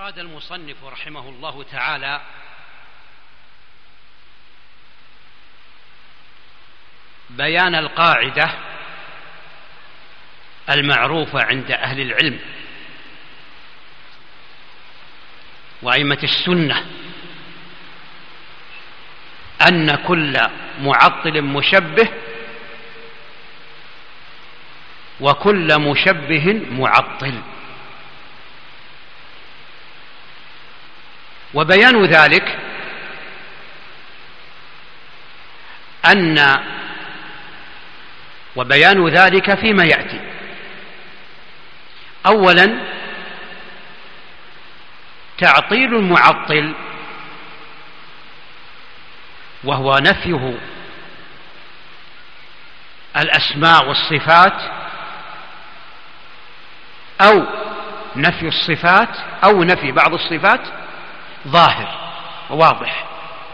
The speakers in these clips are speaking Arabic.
أراد المصنف رحمه الله تعالى بيان القاعدة المعروفة عند أهل العلم وأئمة السنة أن كل معطل مشبه وكل مشبه معطل. وبيان ذلك وبيان ذلك فيما يأتي. أولا، تعطيل المعطل وهو نفيه الأسماء والصفات أو نفي الصفات أو نفي بعض الصفات ظاهر وواضح.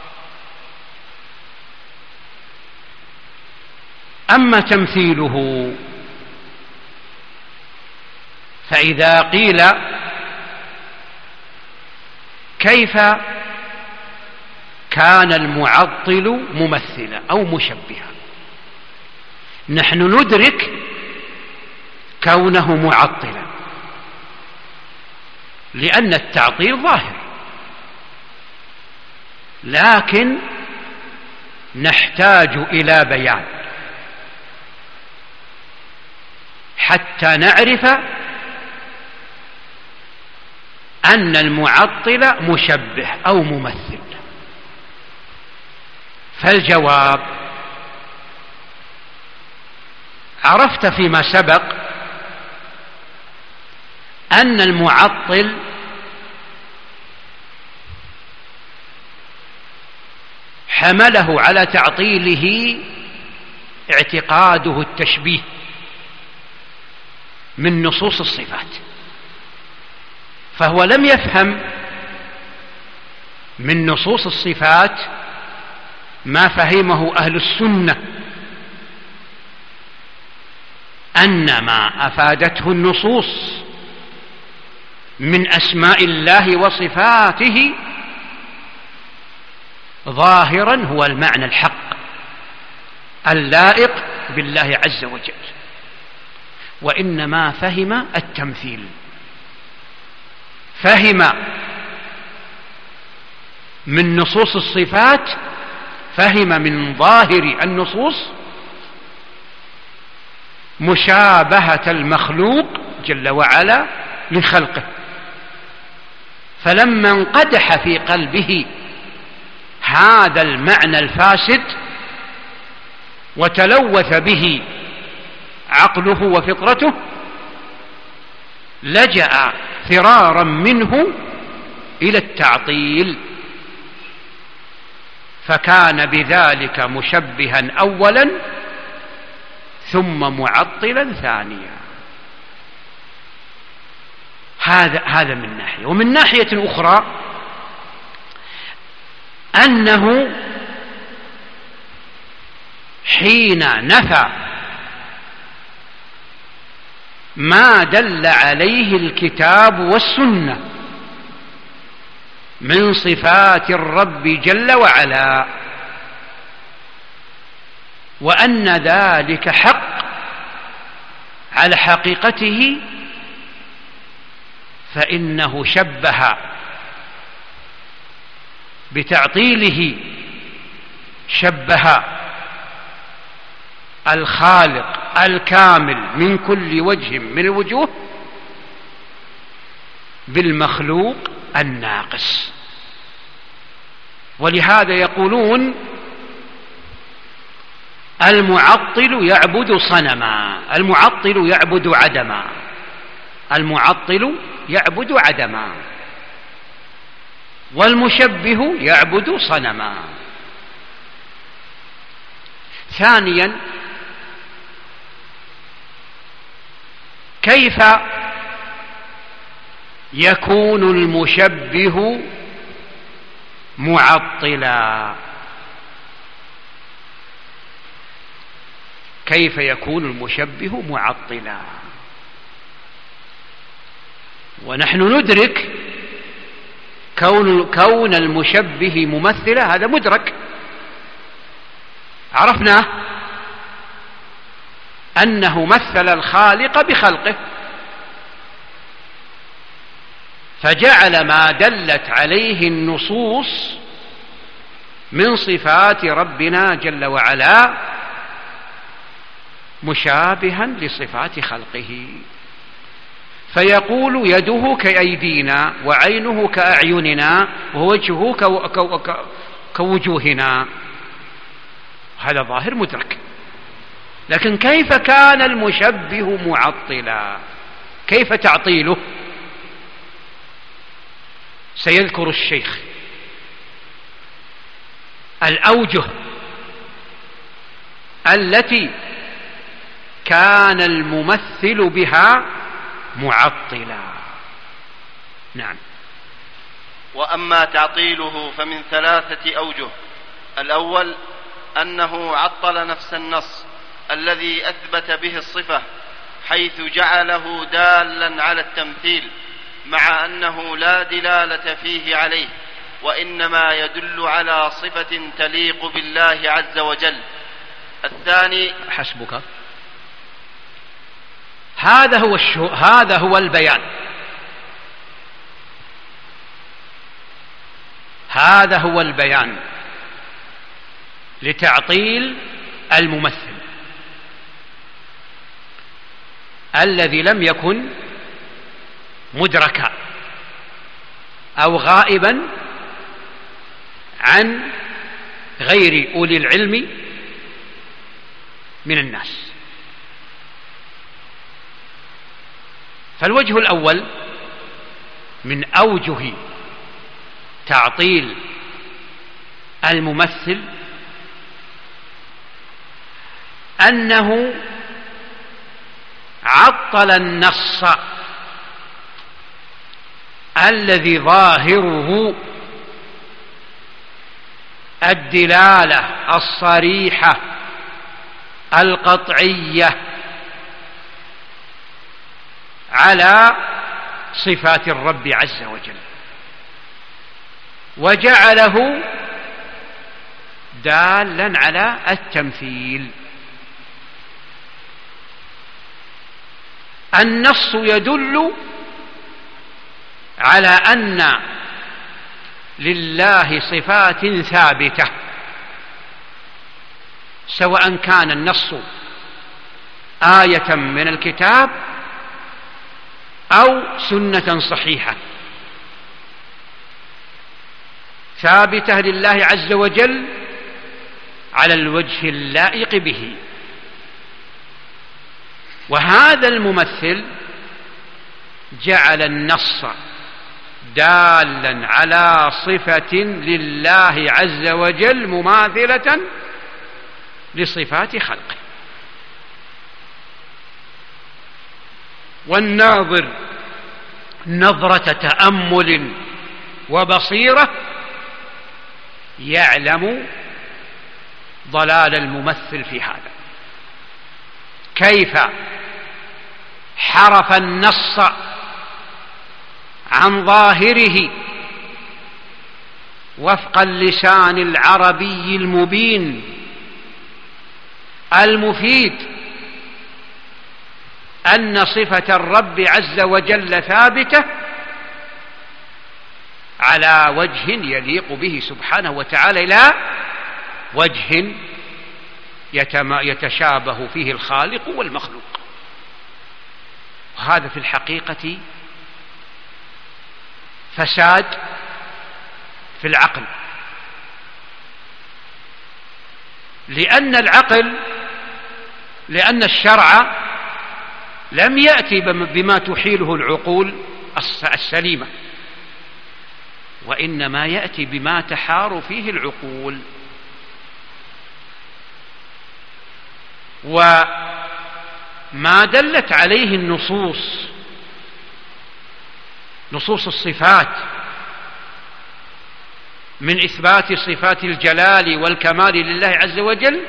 أما تمثيله فإذا قيل كيف كان المعطل ممثلا أو مشبها، نحن ندرك كونه معطلا لأن التعطيل ظاهر، لكن نحتاج إلى بيان حتى نعرف أن المعطل مشبه أو ممثل. فالجواب: عرفت فيما سبق أن المعطل حمله على تعطيله اعتقاده التشبيه من نصوص الصفات، فهو لم يفهم من نصوص الصفات ما فهمه أهل السنة، أن ما أفادته النصوص من أسماء الله وصفاته ظاهرا هو المعنى الحق اللائق بالله عز وجل، وإنما فهم التمثيل، فهم من نصوص الصفات، فهم من ظاهر النصوص مشابهة المخلوق جل وعلا لخلقه، فلما انقدح في قلبه هذا المعنى الفاسد وتلوث به عقله وفطرته لجأ فرارا منه إلى التعطيل، فكان بذلك مشبها أولا ثم معطلا ثانيا. هذا من ناحية. ومن ناحية أخرى أنه حين نفى ما دل عليه الكتاب والسنة من صفات الرب جل وعلا وأن ذلك حق على حقيقته، فإنه شبه بتعطيله، شبه الخالق الكامل من كل وجه من الوجوه بالمخلوق الناقص. ولهذا يقولون المعطل يعبد صنما، المعطل يعبد عدما، المعطل يعبد عدما، والمشبه يعبد صنما. ثانيا، كيف يكون المشبه معطلا؟ كيف يكون المشبه معطلا؟ ونحن ندرك كون المشبه ممثلة هذا مدرك، عرفنا أنه مثل الخالق بخلقه، فجعل ما دلت عليه النصوص من صفات ربنا جل وعلا مشابها لصفات خلقه، فيقول يده كأيدينا وعينه كأعيننا ووجهه كوجوهنا، هذا ظاهر مدرك. لكن كيف كان المشبه معطلا؟ كيف تعطيله؟ سيذكر الشيخ الأوجه التي كان الممثل بها معطلا. نعم. وأما تعطيله فمن 3 أوجه. الأول أنه عطل نفس النص الذي أثبت به الصفة، حيث جعله دالا على التمثيل، مع أنه لا دلالة فيه عليه، وإنما يدل على صفة تليق بالله عز وجل. الثاني حسبك، هذا هو البيان، هذا هو البيان لتعطيل الممثل الذي لم يكن مدركا أو غائبا عن غير أولي العلم من الناس. فالوجه الأول من أوجه تعطيل الممثل أنه عطل النص الذي ظاهره الدلالة الصريحة القطعية على صفات الرب عز وجل، وجعله دالا على التمثيل. النص يدل على أن لله صفات ثابتة، سواء كان النص آية من الكتاب أو سنة صحيحة ثابتة لله عز وجل على الوجه اللائق به. وهذا الممثل جعل النص دالا على صفة لله عز وجل مماثلة لصفات خلقه، والناظر نظرة تأمل وبصيرة يعلم ضلال الممثل في هذا، كيف حرف النص عن ظاهره وفق اللسان العربي المبين المفيد أن صفة الرب عز وجل ثابتة على وجه يليق به سبحانه وتعالى، لا وجه يتشابه فيه الخالق والمخلوق. وهذا في الحقيقة فساد في العقل، لأن الشرع لم يأتي بما تحيله العقول السليمة، وإنما يأتي بما تحار فيه العقول. وما دلت عليه النصوص، نصوص الصفات من إثبات صفات الجلال والكمال لله عز وجل،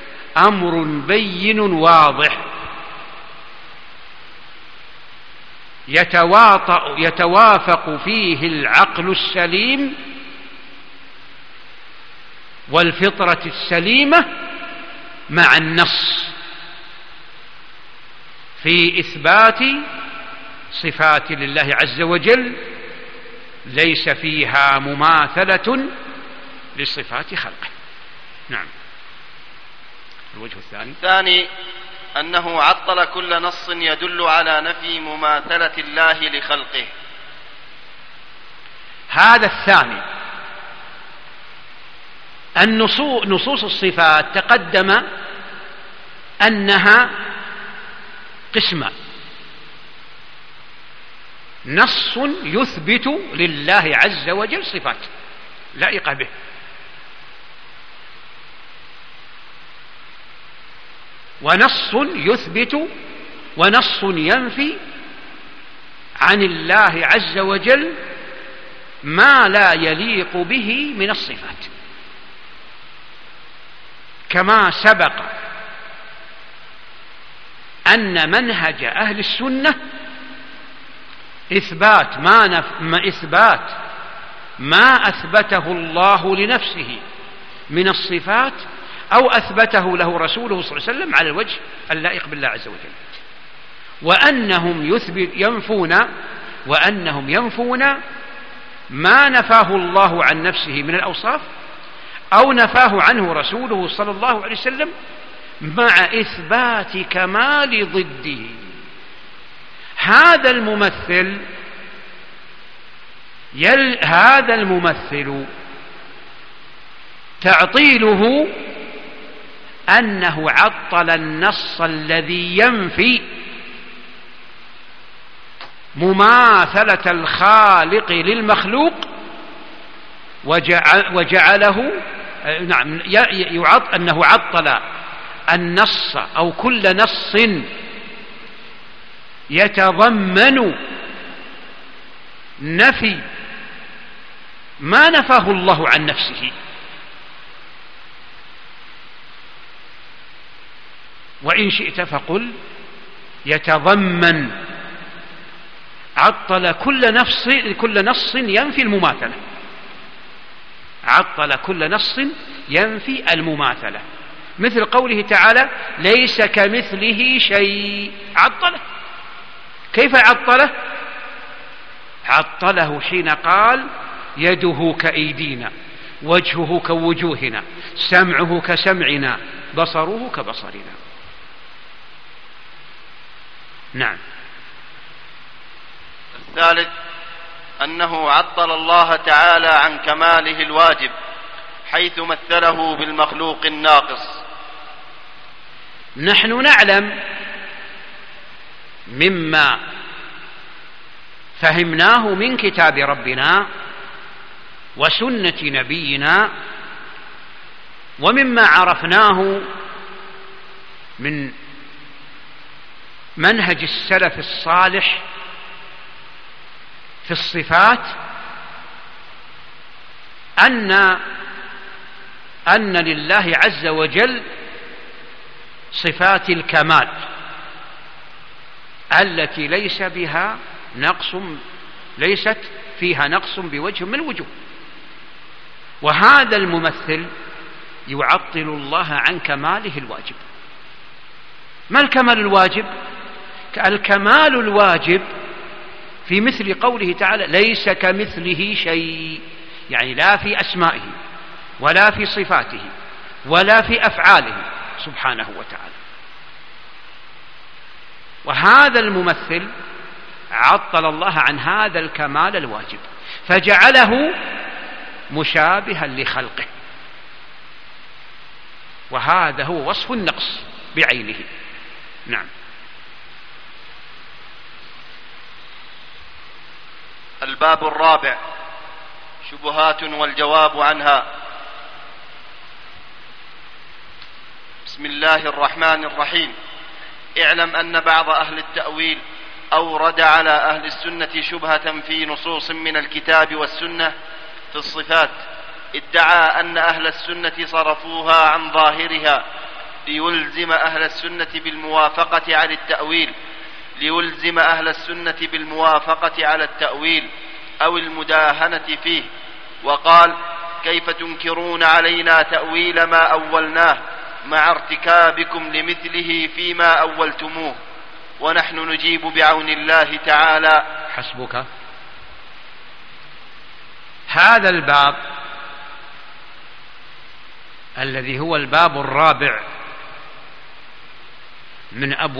أمر بين واضح، يتوافق فيه العقل السليم والفطرة السليمة مع النص في إثبات صفات لله عز وجل ليس فيها مماثلة لصفات خلقه. نعم. الوجه الثاني أنه عطل كل نص يدل على نفي مماثلة الله لخلقه. هذا الثاني. نصوص الصفات تقدم أنها قسمان: نص يثبت لله عز وجل صفات لائقة به، ونص يثبت ونص ينفي عن الله عز وجل ما لا يليق به من الصفات، كما سبق أن منهج أهل السنة إثبات ما أثبته الله لنفسه من الصفات أو أثبته له رسوله صلى الله عليه وسلم على الوجه اللائق بالله عز وجل، وأنهم ينفون ما نفاه الله عن نفسه من الأوصاف أو نفاه عنه رسوله صلى الله عليه وسلم مع إثبات كمال ضده. هذا الممثل تعطيله أنه عطل النص الذي ينفي مماثلة الخالق للمخلوق وجعله أنه عطل النص أو كل نص يتضمن نفي ما نفاه الله عن نفسه، وإن شئت فقل يتضمن، عطل كل نص ينفي المماثلة، عطل كل نص ينفي المماثلة، مثل قوله تعالى ليس كمثله شيء، عطله. كيف عطله؟ عطله حين قال يده كأيدينا، وجهه كوجوهنا، سمعه كسمعنا، بصره كبصرنا. نعم. الثالث أنه عطل الله تعالى عن كماله الواجب حيث مثله بالمخلوق الناقص. نحن نعلم مما فهمناه من كتاب ربنا وسنة نبينا ومما عرفناه من منهج السلف الصالح في الصفات أن لله عز وجل صفات الكمال التي ليست فيها نقص بوجه من الوجوه، وهذا الممثل يعطل الله عن كماله الواجب. ما الكمال الواجب؟ الكمال الواجب في مثل قوله تعالى ليس كمثله شيء، يعني لا في أسمائه ولا في صفاته ولا في أفعاله سبحانه وتعالى. وهذا الممثل عطل الله عن هذا الكمال الواجب فجعله مشابها لخلقه، وهذا هو وصف النقص بعينه. نعم. الباب الرابع: شبهات والجواب عنها. بسم الله الرحمن الرحيم. اعلم أن بعض أهل التأويل أورد على أهل السنة شبهة في نصوص من الكتاب والسنة في الصفات، ادعى أن أهل السنة صرفوها عن ظاهرها ليلزم أهل السنة بالموافقة على التأويل، ليلزم أهل السنة بالموافقة على التأويل أو المداهنة فيه. وقال: كيف تنكرون علينا تأويل ما أولناه مع ارتكابكم لمثله فيما أولتموه؟ ونحن نجيب بعون الله تعالى: حسبك. هذا الباب الذي هو الباب الرابع من أبواب